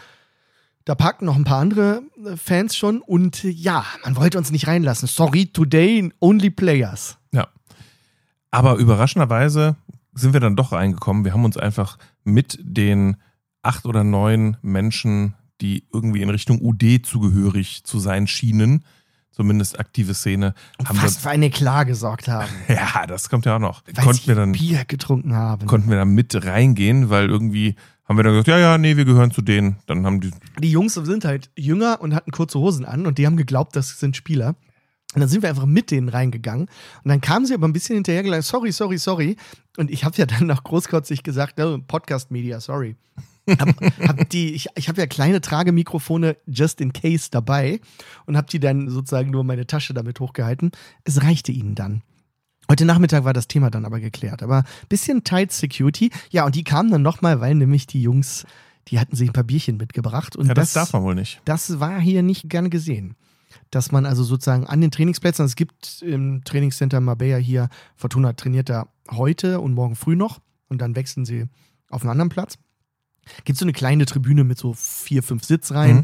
Da parkten noch ein paar andere Fans schon und ja, man wollte uns nicht reinlassen. Sorry, today only players. Ja. Aber überraschenderweise sind wir dann doch reingekommen. Wir haben uns einfach mit den acht oder neun Menschen, die irgendwie in Richtung U D zugehörig zu sein schienen, zumindest aktive Szene. Und haben fast für eine Eklat gesorgt haben. Ja, das kommt ja auch noch. Weil konnten sie wir dann, Bier getrunken haben. Konnten wir dann mit reingehen, weil irgendwie haben wir dann gesagt, ja, ja, nee, wir gehören zu denen. Dann haben die... Die Jungs sind halt jünger und hatten kurze Hosen an und die haben geglaubt, das sind Spieler. Und dann sind wir einfach mit denen reingegangen. Und dann kamen sie aber ein bisschen hinterher gelacht, sorry, sorry, sorry. Und ich habe ja dann noch großkotzig gesagt, no, Podcast-Media, sorry. hab, hab die, ich ich habe ja kleine Tragemikrofone just in case dabei und habe die dann sozusagen nur meine Tasche damit hochgehalten. Es reichte ihnen dann. Heute Nachmittag war das Thema dann aber geklärt. Aber bisschen tight Security. Ja, und die kamen dann nochmal, weil nämlich die Jungs, die hatten sich ein paar Bierchen mitgebracht. Und Ja, das, das darf man wohl nicht. Das war hier nicht gern gesehen. Dass man also sozusagen an den Trainingsplätzen, es gibt im Trainingscenter Marbella hier, Fortuna trainiert da heute und morgen früh noch und dann wechseln sie auf einen anderen Platz. Gibt so eine kleine Tribüne mit so vier, fünf Sitzreihen Mhm.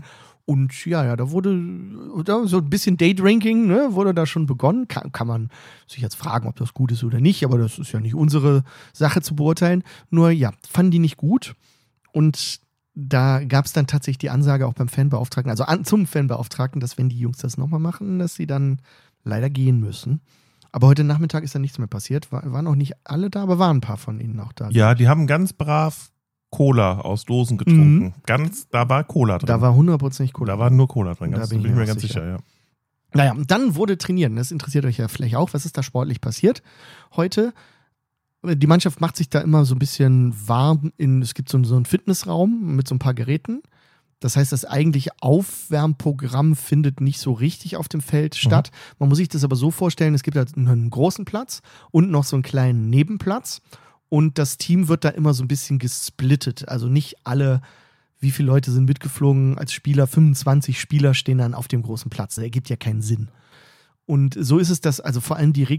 Und ja, ja, da wurde da so ein bisschen Date-Ranking, ne, wurde da schon begonnen. Kann, kann man sich jetzt fragen, ob das gut ist oder nicht, aber das ist ja nicht unsere Sache zu beurteilen. Nur ja, fanden die nicht gut. Und da gab es dann tatsächlich die Ansage auch beim Fanbeauftragten, also an, zum Fanbeauftragten, dass wenn die Jungs das nochmal machen, dass sie dann leider gehen müssen. Aber heute Nachmittag ist da nichts mehr passiert. War, waren auch nicht alle da, aber waren ein paar von ihnen auch da. Ja, die haben ganz brav Cola aus Dosen getrunken. Mhm. Ganz, da war Cola drin. Da war hundertprozentig Cola drin. Da war nur Cola drin, ganz, da bin ich mir ganz sicher. sicher, ja. Naja, dann wurde trainiert. Das interessiert euch ja vielleicht auch. Was ist da sportlich passiert heute? Die Mannschaft macht sich da immer so ein bisschen warm. In, es gibt so, so einen Fitnessraum mit so ein paar Geräten. Das heißt, das eigentliche Aufwärmprogramm findet nicht so richtig auf dem Feld statt. Mhm. Man muss sich das aber so vorstellen, es gibt halt einen großen Platz und noch so einen kleinen Nebenplatz. Und das Team wird da immer so ein bisschen gesplittet. Also nicht alle, wie viele Leute sind mitgeflogen als Spieler? fünfundzwanzig Spieler stehen dann auf dem großen Platz. Das ergibt ja keinen Sinn. Und so ist es, dass also vor allem die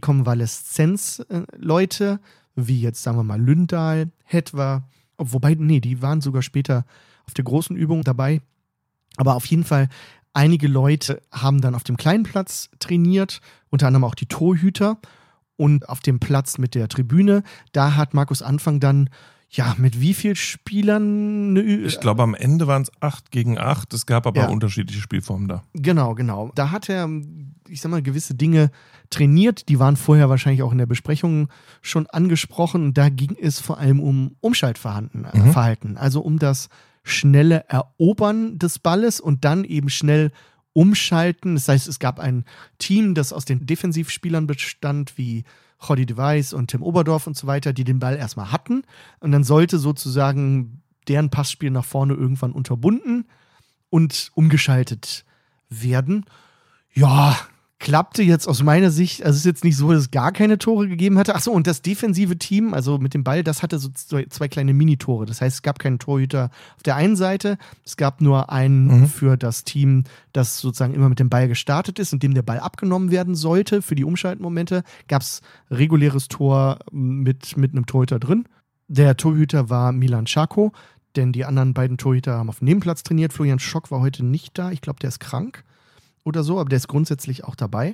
Rekonvaleszenz-Leute, wie jetzt sagen wir mal Lündahl, Hetwa, wobei, nee, die waren sogar später auf der großen Übung dabei. Aber auf jeden Fall, einige Leute haben dann auf dem kleinen Platz trainiert, unter anderem auch die Torhüter. Und auf dem Platz mit der Tribüne, da hat Markus Anfang dann, ja, mit wie vielen Spielern? Eine Ü- ich glaube, am Ende waren es acht gegen acht. Es gab aber ja. unterschiedliche Spielformen da. Genau, genau. Da hat er, ich sag mal, gewisse Dinge trainiert. Die waren vorher wahrscheinlich auch in der Besprechung schon angesprochen. Da ging es vor allem um Umschaltverhalten. Mhm. Verhalten. Also um das schnelle Erobern des Balles und dann eben schnell umschalten. Das heißt, es gab ein Team, das aus den Defensivspielern bestand, wie Jordi de Weiss und Tim Oberdorf und so weiter, die den Ball erstmal hatten. Und dann sollte sozusagen deren Passspiel nach vorne irgendwann unterbunden und umgeschaltet werden. Ja, klappte jetzt aus meiner Sicht, also es ist jetzt nicht so, dass es gar keine Tore gegeben hatte. Achso, und das defensive Team, also mit dem Ball, das hatte so zwei kleine Minitore. Das heißt, es gab keinen Torhüter auf der einen Seite, es gab nur einen mhm. für das Team, das sozusagen immer mit dem Ball gestartet ist und dem der Ball abgenommen werden sollte. Für die Umschaltmomente gab es reguläres Tor mit, mit einem Torhüter drin. Der Torhüter war Milan Čako, denn die anderen beiden Torhüter haben auf dem Nebenplatz trainiert. Florian Schock war heute nicht da, ich glaube, der ist krank oder so, aber der ist grundsätzlich auch dabei.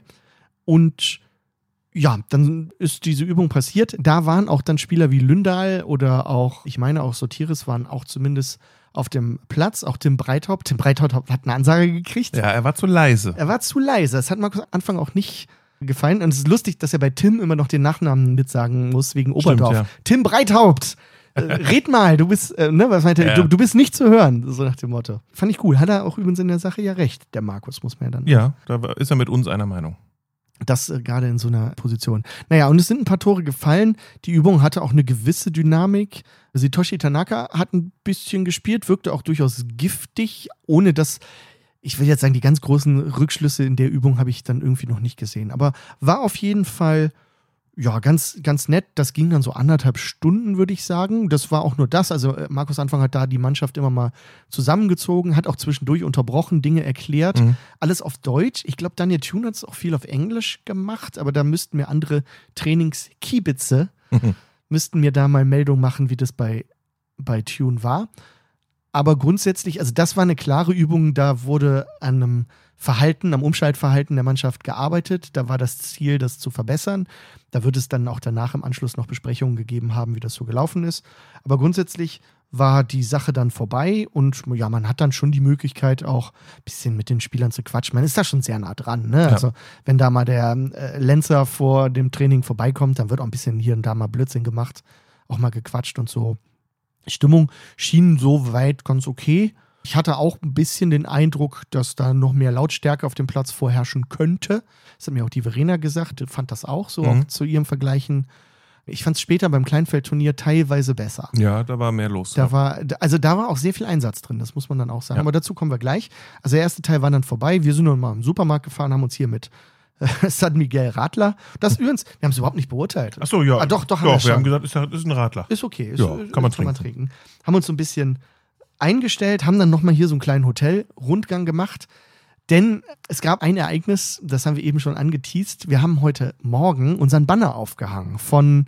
Und ja, dann ist diese Übung passiert. Da waren auch dann Spieler wie Lündahl oder auch, ich meine auch Sotiris waren auch zumindest auf dem Platz, auch Tim Breithaupt. Tim Breithaupt hat eine Ansage gekriegt. Ja, er war zu leise. Er war zu leise. Das hat Markus am Anfang auch nicht gefallen. Und es ist lustig, dass er bei Tim immer noch den Nachnamen mitsagen muss, wegen Oberdorf. Stimmt, ja. Tim Breithaupt! Red mal, du bist, äh, ne, was meint er? Ja. Du, du bist nicht zu hören, so nach dem Motto. Fand ich cool. Hat er auch übrigens in der Sache ja recht, der Markus, muss man ja dann. Ja, da ist er mit uns einer Meinung. Das äh, gerade in so einer Position. Naja, und es sind ein paar Tore gefallen. Die Übung hatte auch eine gewisse Dynamik. Satoshi Tanaka hat ein bisschen gespielt, wirkte auch durchaus giftig, ohne dass, ich will jetzt sagen, die ganz großen Rückschlüsse in der Übung habe ich dann irgendwie noch nicht gesehen. Aber war auf jeden Fall ja, ganz, ganz nett. Das ging dann so anderthalb Stunden, würde ich sagen. Das war auch nur das. Also Markus Anfang hat da die Mannschaft immer mal zusammengezogen, hat auch zwischendurch unterbrochen, Dinge erklärt. Mhm. Alles auf Deutsch. Ich glaube, Daniel Thune hat es auch viel auf Englisch gemacht, aber da müssten mir andere Trainingskiebitze, mhm. müssten mir da mal Meldung machen, wie das bei, bei Thune war. Aber grundsätzlich, also das war eine klare Übung, da wurde an einem Verhalten, am Umschaltverhalten der Mannschaft gearbeitet. Da war das Ziel, das zu verbessern. Da wird es dann auch danach im Anschluss noch Besprechungen gegeben haben, wie das so gelaufen ist. Aber grundsätzlich war die Sache dann vorbei und ja, man hat dann schon die Möglichkeit, auch ein bisschen mit den Spielern zu quatschen. Man ist da schon sehr nah dran, ne? Ja. Also wenn da mal der äh, Lenzer vor dem Training vorbeikommt, dann wird auch ein bisschen hier und da mal Blödsinn gemacht, auch mal gequatscht und so. Stimmung schien soweit ganz okay. Ich hatte auch ein bisschen den Eindruck, dass da noch mehr Lautstärke auf dem Platz vorherrschen könnte. Das hat mir auch die Verena gesagt, fand das auch so, mhm. auch zu ihrem Vergleichen. Ich fand es später beim Kleinfeldturnier teilweise besser. Ja, da war mehr los. Da ja. war, also da war auch sehr viel Einsatz drin, das muss man dann auch sagen. Ja. Aber dazu kommen wir gleich. Also der erste Teil war dann vorbei. Wir sind nun mal im Supermarkt gefahren, haben uns hier mit äh, San Miguel Radler. Das übrigens, wir haben es überhaupt nicht beurteilt. Achso, ja. Ah, doch, doch, haben doch, wir, wir haben gesagt, ist, ist ein Radler. Ist okay. Ist, ja, kann man, kann man trinken. trinken. Haben uns so ein bisschen eingestellt, haben dann nochmal hier so einen kleinen Hotelrundgang gemacht, denn es gab ein Ereignis, das haben wir eben schon angeteast. Wir haben heute Morgen unseren Banner aufgehangen von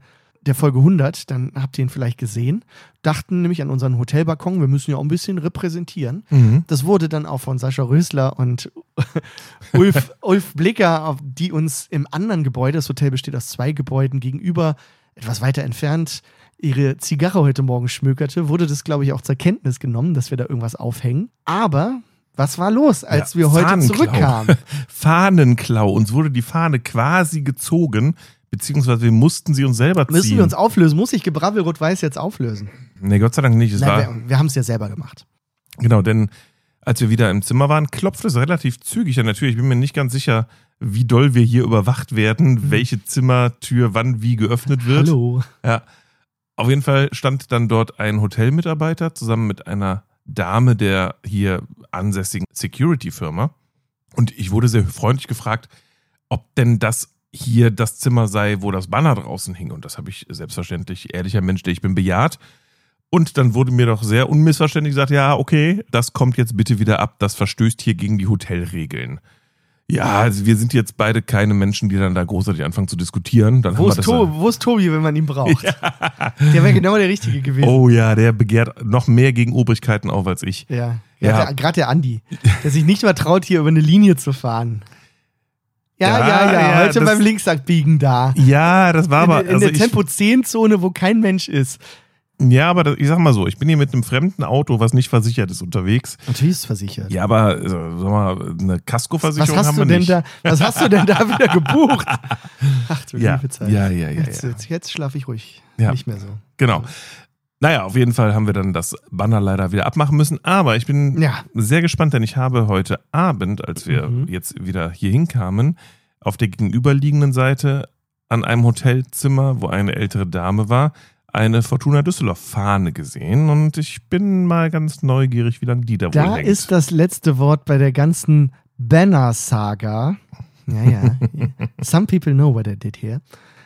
der Folge hundert, dann habt ihr ihn vielleicht gesehen, dachten nämlich an unseren Hotelbalkon, wir müssen ja auch ein bisschen repräsentieren. Mhm. Das wurde dann auch von Sascha Rösler und Ulf, Ulf Blicker, die uns im anderen Gebäude, das Hotel besteht aus zwei Gebäuden gegenüber, etwas weiter entfernt, ihre Zigarre heute Morgen schmökerte, wurde das, glaube ich, auch zur Kenntnis genommen, dass wir da irgendwas aufhängen. Aber was war los, als Ja, wir heute Fahnenklau. zurückkamen? Fahnenklau. Uns wurde die Fahne quasi gezogen, beziehungsweise wir mussten sie uns selber ziehen. Müssen wir uns auflösen? Muss ich Gebrabbel Rot-Weiß jetzt auflösen? Nee, Gott sei Dank nicht. Es Nein, war, wir wir haben es ja selber gemacht. genau, denn als wir wieder im Zimmer waren, klopfte es relativ zügig. Ja, natürlich, ich bin mir nicht ganz sicher, wie doll wir hier überwacht werden, Mhm. welche Zimmertür wann wie geöffnet wird. Hallo. Ja. Auf jeden Fall stand dann dort ein Hotelmitarbeiter zusammen mit einer Dame der hier ansässigen Security-Firma. Und ich wurde sehr freundlich gefragt, ob denn das hier das Zimmer sei, wo das Banner draußen hing. Und das habe ich selbstverständlich, ehrlicher Mensch, der ich bin, bejaht. Und dann wurde mir doch sehr unmissverständlich gesagt, ja, okay, das kommt jetzt bitte wieder ab, das verstößt hier gegen die Hotelregeln. Ja, also wir sind jetzt beide keine Menschen, die dann da großartig anfangen zu diskutieren. Dann Wo haben wir ist, das Tobi, wo ist Tobi, wenn man ihn braucht? Der wäre genau der Richtige gewesen. Oh ja, der begehrt noch mehr gegen Obrigkeiten auf als ich. Ja, Ja. ja. Gerade der Andi, der sich nicht mal traut, hier über eine Linie zu fahren. Ja, Ja, ja, ja, ja, heute das- beim Linksabbiegen da. Ja, das war aber. in in also der ich, Tempo zehn Zone, wo kein Mensch ist. ja, aber das, ich sag mal so, ich bin hier mit einem fremden Auto, was nicht versichert ist, unterwegs. Natürlich ist es versichert. Ja, aber äh, sag mal, eine Was Kaskoversicherung hast haben du wir denn nicht. da? Was hast du denn da wieder gebucht? Ach du Ja, liebe Zeit. ja, ja, ja, Jetzt, ja. jetzt, jetzt schlafe ich ruhig. Ja. Nicht mehr so. Genau. Naja, auf jeden Fall haben wir dann das Banner leider wieder abmachen müssen. Aber ich bin Ja. sehr gespannt, denn ich habe heute Abend, als wir Mhm. jetzt wieder hier hinkamen, auf der gegenüberliegenden Seite an einem Hotelzimmer, wo eine ältere Dame war, eine Fortuna Düsseldorf-Fahne gesehen. Und ich bin mal ganz neugierig, wie lange die da wohl Da hängt. ist das letzte Wort bei der ganzen Banner-Saga. Ja, ja. Some people know what I did here.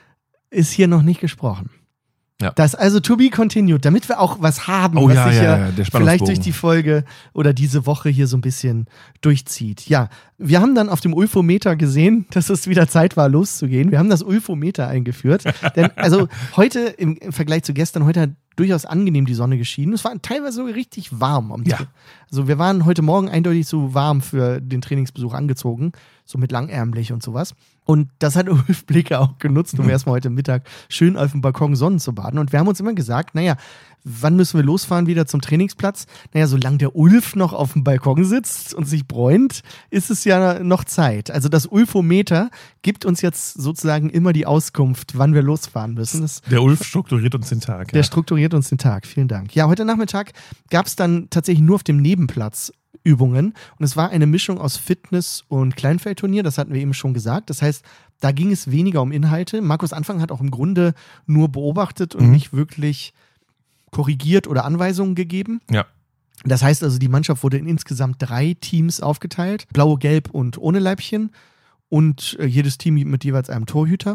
Ist hier noch nicht gesprochen. Ja. Das also to be continued, damit wir auch was haben, Oh was ja, sich ja, ja, ja, der vielleicht Spannungsbogen. durch die Folge oder diese Woche hier so ein bisschen durchzieht. Ja, wir haben dann auf dem Ulfometer gesehen, dass es wieder Zeit war, loszugehen. Wir haben das Ulfometer eingeführt. Denn also heute im, im Vergleich zu gestern, heute hat durchaus angenehm die Sonne geschienen. Es war teilweise sogar richtig warm. Am Ja. Tra- Also wir waren heute Morgen eindeutig zu warm für den Trainingsbesuch angezogen, so mit langärmlich und sowas. Und das hat Ulf Blicker auch genutzt, um erstmal heute Mittag schön auf dem Balkon Sonnen zu baden. Und wir haben uns immer gesagt, naja, wann müssen wir losfahren wieder zum Trainingsplatz? Naja, solange der Ulf noch auf dem Balkon sitzt und sich bräunt, ist es ja noch Zeit. Also das Ulfometer gibt uns jetzt sozusagen immer die Auskunft, wann wir losfahren müssen. Das Der Ulf strukturiert uns den Tag. der Ja. strukturiert uns den Tag. Vielen Dank. Ja, heute Nachmittag gab es dann tatsächlich nur auf dem Nebenplatz Übungen und es war eine Mischung aus Fitness- und Kleinfeldturnier, das hatten wir eben schon gesagt. Das heißt, da ging es weniger um Inhalte. Markus Anfang hat auch im Grunde nur beobachtet und Mhm. nicht wirklich korrigiert oder Anweisungen gegeben. Ja. Das heißt also, die Mannschaft wurde in insgesamt drei Teams aufgeteilt. Blau, Gelb und ohne Leibchen. Und äh, jedes Team mit jeweils einem Torhüter.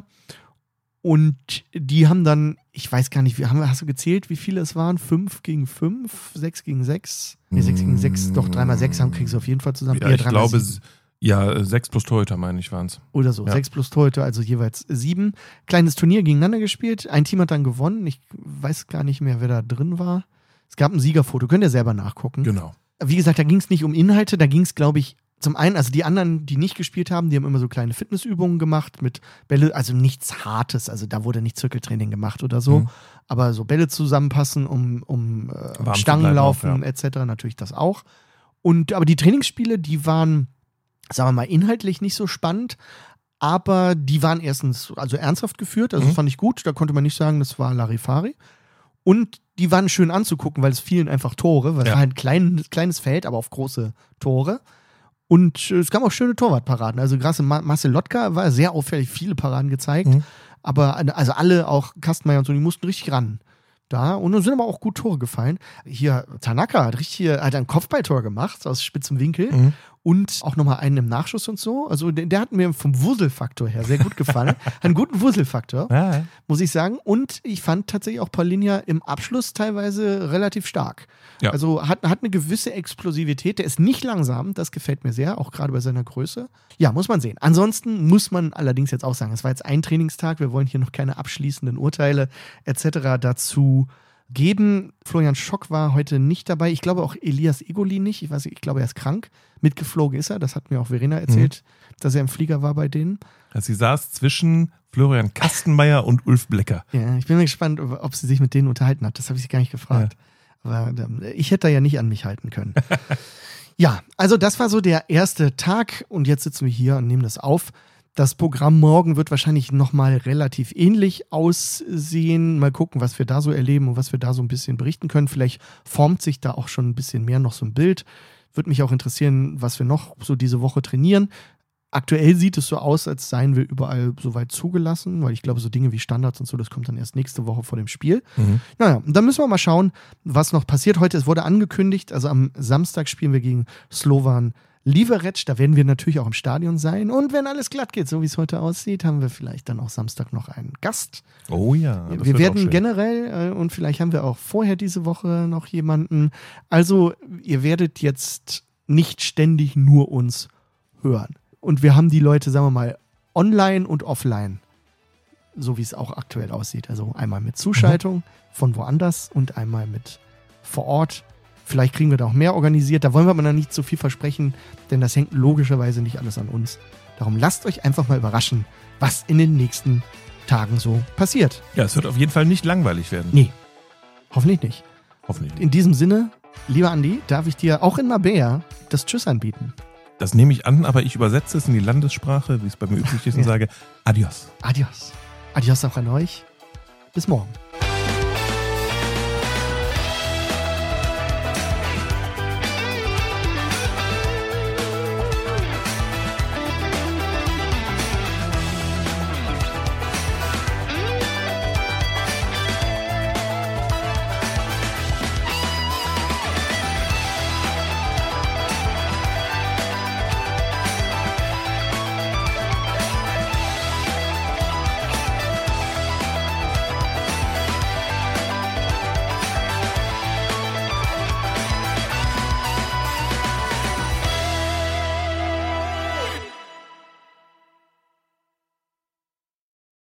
Und die haben dann, ich weiß gar nicht, wie, haben, wir- hast du gezählt, wie viele es waren? Fünf gegen fünf? Sechs gegen sechs? Nee, sechs gegen sechs, doch dreimal sechs haben, kriegst du auf jeden Fall zusammen. Ja, Eher ich dreimal glaube, sieben. ja, sechs plus Torhüter, meine ich, waren es. Oder so, Ja. sechs plus Torhüter, also jeweils sieben. Kleines Turnier gegeneinander gespielt. Ein Team hat dann gewonnen. Ich weiß gar nicht mehr, wer da drin war. Es gab ein Siegerfoto, könnt ihr selber nachgucken. Genau. Wie gesagt, da ging es nicht um Inhalte, da ging es, glaube ich, zum einen, also die anderen, die nicht gespielt haben, die haben immer so kleine Fitnessübungen gemacht mit Bälle, also nichts Hartes, also da wurde nicht Zirkeltraining gemacht oder so, Mhm. aber so Bälle zusammenpassen, um, um äh, Warm zu Stangen bleiben laufen auch, ja. et cetera, natürlich das auch. Und aber die Trainingsspiele, die waren, sagen wir mal, inhaltlich nicht so spannend, aber die waren erstens also ernsthaft geführt, also Mhm. das fand ich gut, da konnte man nicht sagen, das war Larifari. Und die waren schön anzugucken, weil es fielen einfach Tore, weil es Ja. war ein klein, kleines Feld, aber auf große Tore. Und äh, es gab auch schöne Torwartparaden. Also gerade Ma Marcel Lotka war sehr auffällig, viele Paraden gezeigt. Mhm. Aber also alle, auch Kastenmeier und so, die mussten richtig ran. Da. Und dann sind aber auch gut Tore gefallen. Hier, Tanaka hat richtig hat ein Kopfballtor gemacht aus spitzem Winkel. Mhm. und auch nochmal einen im Nachschuss und so. Also der, der hat mir vom Wuselfaktor her sehr gut gefallen. Hat einen guten Wuselfaktor, Ja, ja. muss ich sagen. Und ich fand tatsächlich auch Paulinho im Abschluss teilweise relativ stark. Ja. Also hat, hat eine gewisse Explosivität. Der ist nicht langsam, das gefällt mir sehr, auch gerade bei seiner Größe. Ja, muss man sehen. Ansonsten muss man allerdings jetzt auch sagen, es war jetzt ein Trainingstag, wir wollen hier noch keine abschließenden Urteile et cetera dazu geben. Florian Schock war heute nicht dabei. Ich glaube auch Elias Egoli nicht. Ich weiß nicht, ich glaube, er ist krank. Mitgeflogen ist er. Das hat mir auch Verena erzählt, mhm. dass er im Flieger war bei denen. Also sie saß zwischen Florian Kastenmeier und Ulf Blecker. Ja, ich bin mal gespannt, ob sie sich mit denen unterhalten hat. Das habe ich sie gar nicht gefragt. Ja. Aber ich hätte da ja nicht an mich halten können. Ja, also das war so der erste Tag und jetzt sitzen wir hier und nehmen das auf. Das Programm morgen wird wahrscheinlich nochmal relativ ähnlich aussehen. Mal gucken, was wir da so erleben und was wir da so ein bisschen berichten können. Vielleicht formt sich da auch schon ein bisschen mehr noch so ein Bild. Würde mich auch interessieren, was wir noch so diese Woche trainieren. Aktuell sieht es so aus, als seien wir überall soweit zugelassen, weil ich glaube, so Dinge wie Standards und so, das kommt dann erst nächste Woche vor dem Spiel. Mhm. Naja, und dann müssen wir mal schauen, was noch passiert. Heute, es wurde angekündigt, also am Samstag spielen wir gegen Slovan Liberec, da werden wir natürlich auch im Stadion sein. Und wenn alles glatt geht, so wie es heute aussieht, haben wir vielleicht dann auch Samstag noch einen Gast. Oh ja. Das wir werden generell, äh, und vielleicht haben wir auch vorher diese Woche noch jemanden. Also, ihr werdet jetzt nicht ständig nur uns hören. Und wir haben die Leute, sagen wir mal, online und offline, so wie es auch aktuell aussieht. Also einmal mit Zuschaltung mhm. von woanders und einmal mit vor Ort. Vielleicht kriegen wir da auch mehr organisiert. Da wollen wir aber noch nicht so viel versprechen, denn das hängt logischerweise nicht alles an uns. Darum lasst euch einfach mal überraschen, was in den nächsten Tagen so passiert. Ja, es wird auf jeden Fall nicht langweilig werden. Nee, hoffentlich nicht. Hoffentlich nicht. In diesem Sinne, lieber Andi, darf ich dir auch in Mabea das Tschüss anbieten. Das nehme ich an, aber ich übersetze es in die Landessprache, wie es bei mir üblich ist, und ja. sage Adios. Adios. Adios auch an euch. Bis morgen.